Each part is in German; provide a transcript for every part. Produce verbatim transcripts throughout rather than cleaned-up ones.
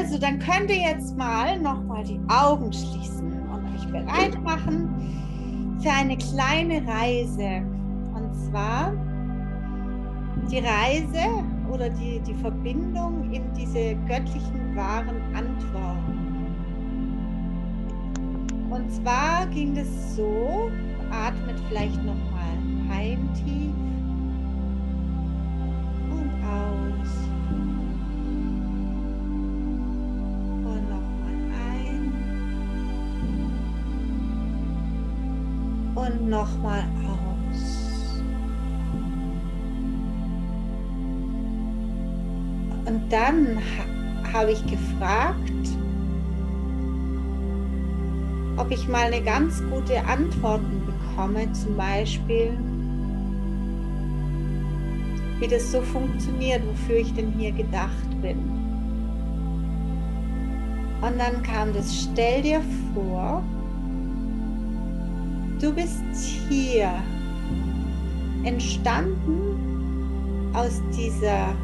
Also, dann könnt ihr jetzt mal nochmal die Augen schließen und euch bereit machen für eine kleine Reise. Und zwar die Reise oder die, die Verbindung in diese göttlichen wahren Antworten. Und zwar ging es so, atmet vielleicht nochmal ein tief und aus. Und nochmal ein. Und nochmal aus. Und dann ha- habe ich gefragt, ob ich mal eine ganz gute Antworten bekomme, zum Beispiel, wie das so funktioniert, wofür ich denn hier gedacht bin. Und dann kam das, stell dir vor, du bist hier entstanden aus dieser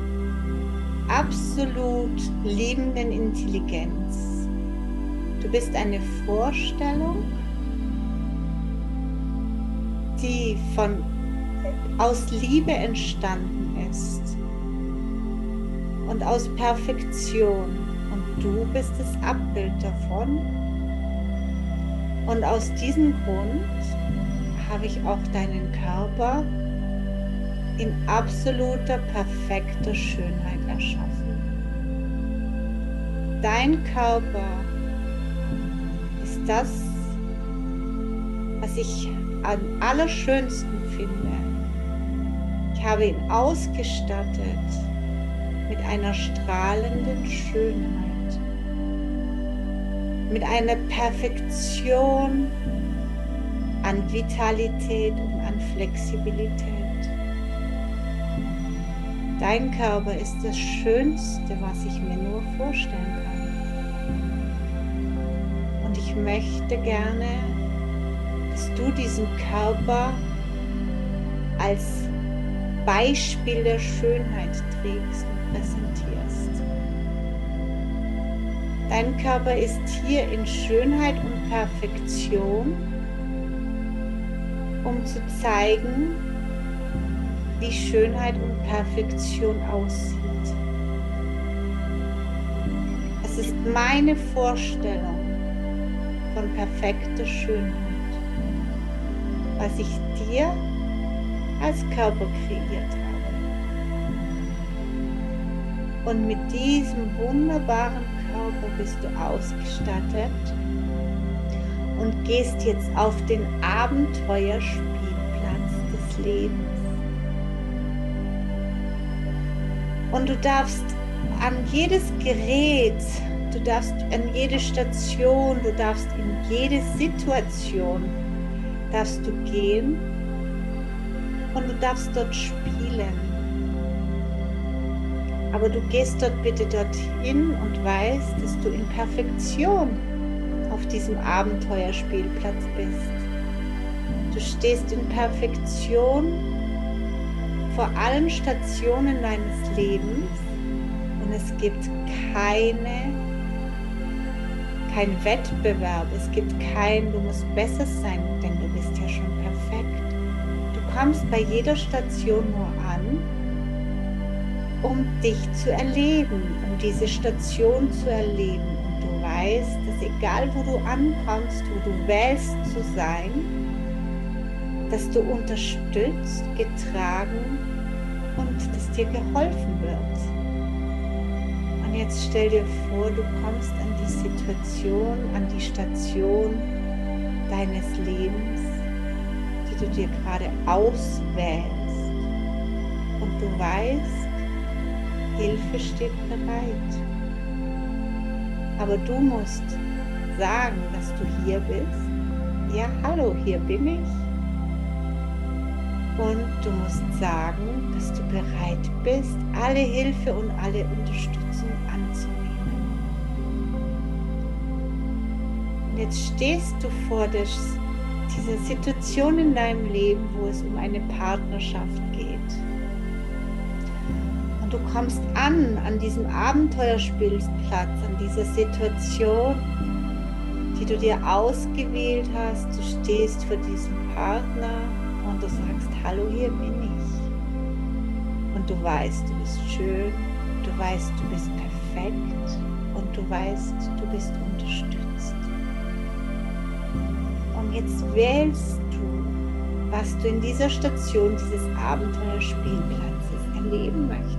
absolut liebenden Intelligenz. Du bist eine Vorstellung, die von, aus Liebe entstanden ist und aus Perfektion. Und du bist das Abbild davon. Und aus diesem Grund habe ich auch deinen Körper in absoluter, perfekter Schönheit erschaffen. Dein Körper ist das, was ich am allerschönsten finde. Ich habe ihn ausgestattet mit einer strahlenden Schönheit, mit einer Perfektion an Vitalität und an Flexibilität. Dein Körper ist das Schönste, was ich mir nur vorstellen kann. Und ich möchte gerne, dass du diesen Körper als Beispiel der Schönheit trägst und präsentierst. Dein Körper ist hier in Schönheit und Perfektion, um zu zeigen, wie Schönheit und Perfektion aussieht. Es ist meine Vorstellung von perfekter Schönheit, was ich dir als Körper kreiert habe. Und mit diesem wunderbaren Körper bist du ausgestattet und gehst jetzt auf den Abenteuerspielplatz des Lebens. Und du darfst an jedes Gerät, du darfst an jede Station, du darfst in jede Situation, darfst du gehen und du darfst dort spielen. Aber du gehst dort bitte dorthin und weißt, dass du in Perfektion auf diesem Abenteuerspielplatz bist. Du stehst in Perfektion vor allen Stationen deines Lebens und es gibt keine, kein Wettbewerb, es gibt kein, du musst besser sein, denn du bist ja schon perfekt. Du kommst bei jeder Station nur an, um dich zu erleben, um diese Station zu erleben. Und du weißt, dass egal wo du ankommst, wo du wählst zu sein, dass du unterstützt, getragen und dass dir geholfen wird. Und jetzt stell dir vor, du kommst an die Situation, an die Station deines Lebens, die du dir gerade auswählst. Und du weißt, Hilfe steht bereit. Aber du musst sagen, dass du hier bist. Ja, hallo, hier bin ich. Und du musst sagen, dass du bereit bist, alle Hilfe und alle Unterstützung anzunehmen. Und jetzt stehst du vor der, dieser Situation in deinem Leben, wo es um eine Partnerschaft geht. Und du kommst an, an diesem Abenteuerspielplatz, an dieser Situation, die du dir ausgewählt hast. Du stehst vor diesem Partner und du sagst, hallo, hier bin ich. Und du weißt, du bist schön, du weißt, du bist perfekt und du weißt, du bist unterstützt. Und jetzt wählst du, was du in dieser Station dieses Abenteuerspielplatzes erleben möchtest.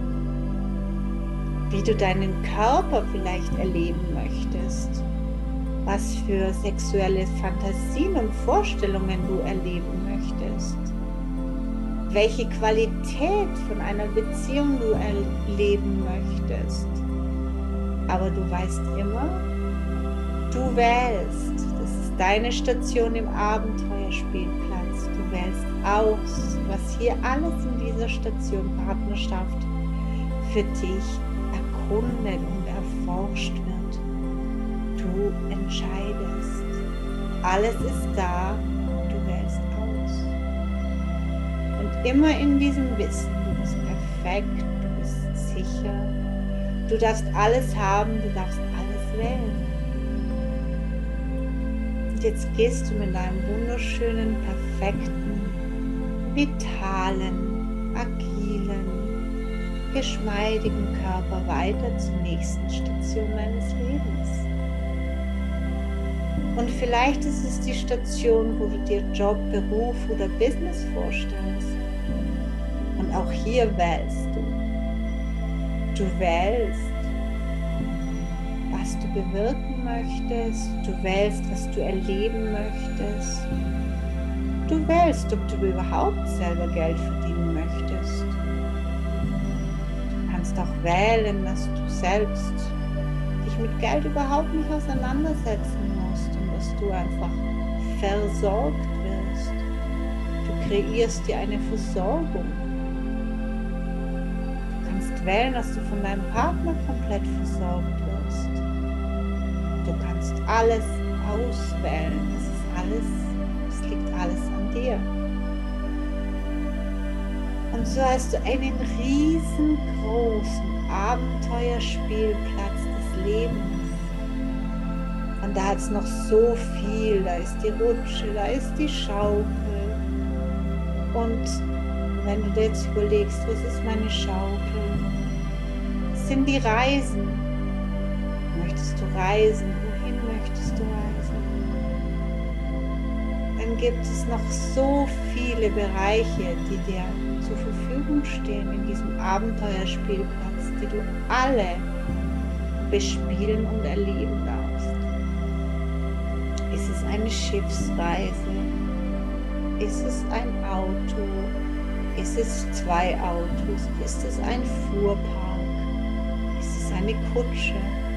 Wie du deinen Körper vielleicht erleben möchtest. Was für sexuelle Fantasien und Vorstellungen du erleben möchtest. Welche Qualität von einer Beziehung du erleben möchtest. Aber du weißt immer, du wählst. Das ist deine Station im Abenteuerspielplatz. Du wählst aus, was hier alles in dieser Station Partnerschaft für dich erkundet und erforscht wird. Du entscheidest. Alles ist da, du wählst aus. Und immer in diesem Wissen, du bist perfekt, du bist sicher, du darfst alles haben, du darfst alles wählen. Und jetzt gehst du mit deinem wunderschönen, perfekten, vitalen, agilen, geschmeidigen Körper weiter zur nächsten Station deines Lebens. Und vielleicht ist es die Station, wo du dir Job, Beruf oder Business vorstellst. Und auch hier wählst du. Du wählst, was du bewirken möchtest. Du wählst, was du erleben möchtest. Du wählst, ob du überhaupt selber Geld verdienen möchtest. Du kannst auch wählen, dass du selbst dich mit Geld überhaupt nicht auseinandersetzen musst und dass du einfach versorgt wirst. Du kreierst dir eine Versorgung. Du kannst wählen, dass du von deinem Partner komplett versorgt wirst. Du kannst alles auswählen. Das ist alles, es liegt alles an dir. Und so hast du einen riesengroßen Abenteuerspielplatz des Lebens. Und da hat es noch so viel. Da ist die Rutsche, da ist die Schaukel. Und wenn du dir jetzt überlegst, was ist meine Schaukel? Das sind die Reisen. Möchtest du reisen? Wohin möchtest du reisen? Dann gibt es noch so viele Bereiche, die dir zur Verfügung stehen in diesem Abenteuerspielplatz, die du alle bespielen und erleben darfst. Ist es eine Schiffsreise? Ist es ein Auto? Ist es zwei Autos? Ist es ein Fuhrpark? Ist es eine Kutsche?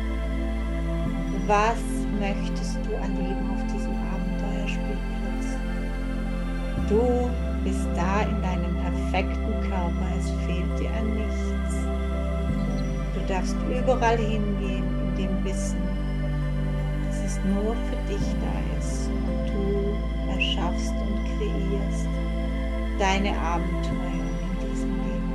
Was möchtest du erleben auf diesem Abenteuerspielplatz? Du bist da in deinem perfekten Körper, es fehlt dir an nichts. Du darfst überall hingehen in dem Wissen, dass es nur für dich da ist und du erschaffst und kreierst deine Abenteuer in diesem Leben.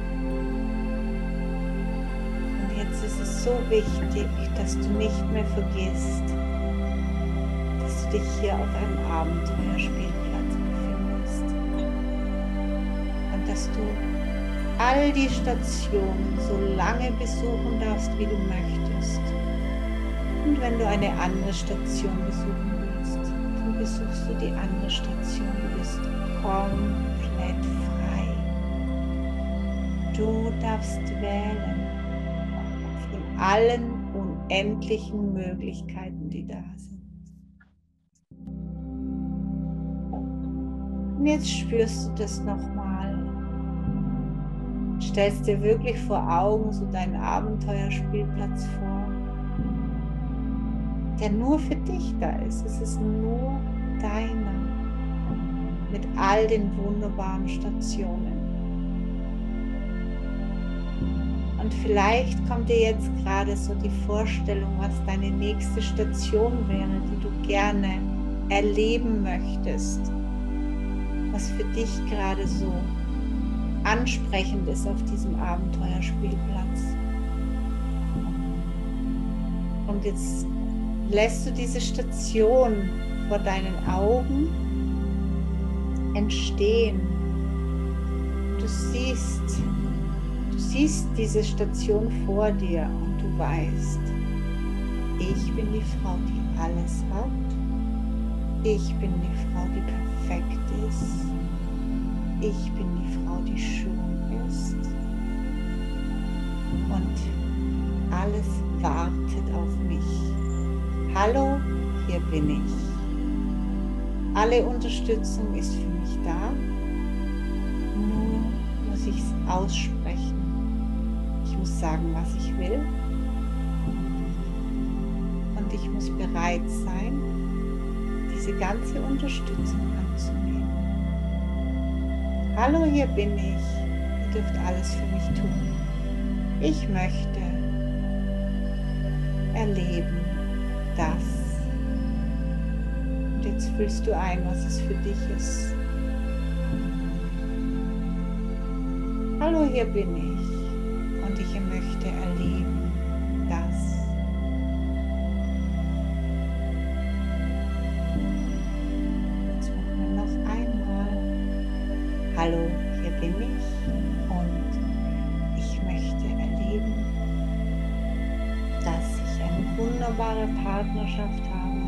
Und jetzt ist es so wichtig, dass du nicht mehr vergisst, dass du dich hier auf einem Abenteuerspielplatz befindest. Und dass du all die Stationen so lange besuchen darfst, wie du möchtest. Und wenn du eine andere Station besuchen willst, dann besuchst du die andere Station. Du bist komplett frei. Du darfst wählen von allen unendlichen Möglichkeiten, die da sind. Und jetzt spürst du das nochmal. Stellst dir wirklich vor Augen so deinen Abenteuerspielplatz vor, der nur für dich da ist. Es ist nur deiner, mit all den wunderbaren Stationen. Und vielleicht kommt dir jetzt gerade so die Vorstellung, was deine nächste Station wäre, die du gerne erleben möchtest, was für dich gerade so ansprechend ist auf diesem Abenteuerspielplatz. Und jetzt lässt du diese Station vor deinen Augen entstehen. Du siehst, du siehst diese Station vor dir und du weißt, ich bin die Frau, die alles hat. Ich bin die Frau, die perfekt ist. Ich bin die Frau, die schön ist. Und alles wartet auf mich. Hallo, hier bin ich. Alle Unterstützung ist für mich da. Nur muss ich es aussprechen. Ich muss sagen, was ich will. Und ich muss bereit sein, diese ganze Unterstützung anzunehmen. Hallo, hier bin ich. Ihr dürft alles für mich tun. Ich möchte erleben, dass. Und jetzt fühlst du ein, was es für dich ist. Hallo, hier bin ich. Und ich möchte erleben, dass. Hallo, hier bin ich und ich möchte erleben, dass ich eine wunderbare Partnerschaft habe.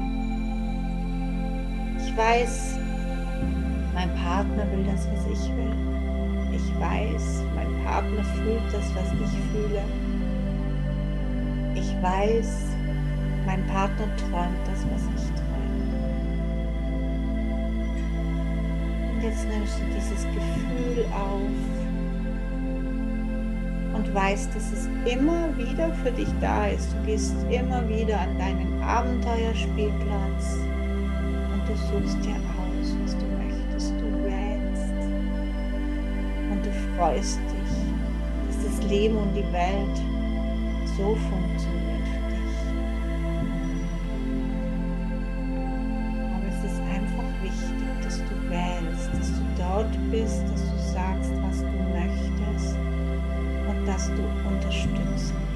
Ich weiß, mein Partner will das, was ich will. Ich weiß, mein Partner fühlt das, was ich fühle. Ich weiß, mein Partner träumt das, was ich träume. Jetzt nimmst du dieses Gefühl auf und weißt, dass es immer wieder für dich da ist. Du gehst immer wieder an deinen Abenteuerspielplatz und du suchst dir aus, was du möchtest. Du wählst und du freust dich, dass das Leben und die Welt so funktioniert für dich. Aber es ist einfach wichtig, dass du wählst, dass du dort bist, dass du sagst, was du möchtest und dass du unterstützen